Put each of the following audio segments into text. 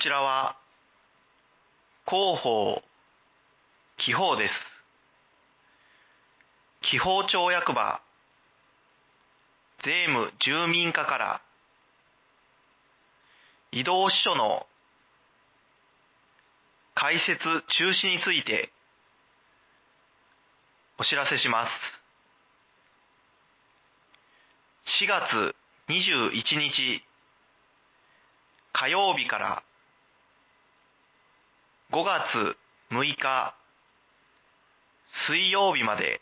ちらは広報記法です。記法庁役場税務住民課から移動支所の開設中止についてお知らせします。4月21日火曜日から5月6日水曜日まで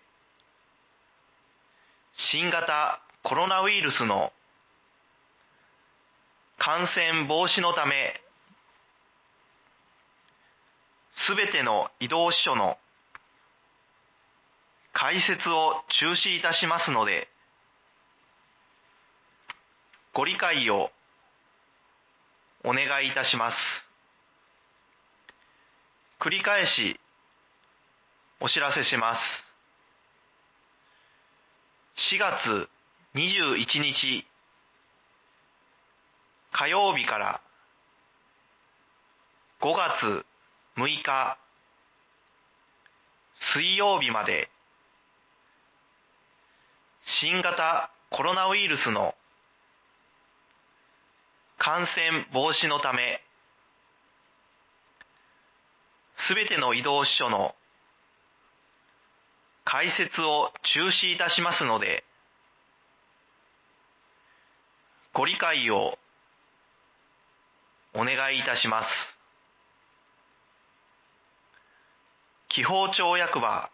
新型コロナウイルスの感染防止のため、すべての移動支所の開設を中止いたしますので、ご理解をお願いいたします。繰り返しお知らせします。4月21日火曜日から5月6日水曜日まで新型コロナウイルスの感染防止のため、すべての移動支所の開設を中止いたしますので、ご理解をお願いいたします。記法庁役場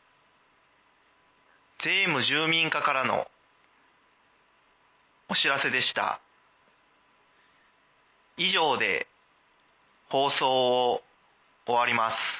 税務住民課からのお知らせでした。以上で放送を終わります。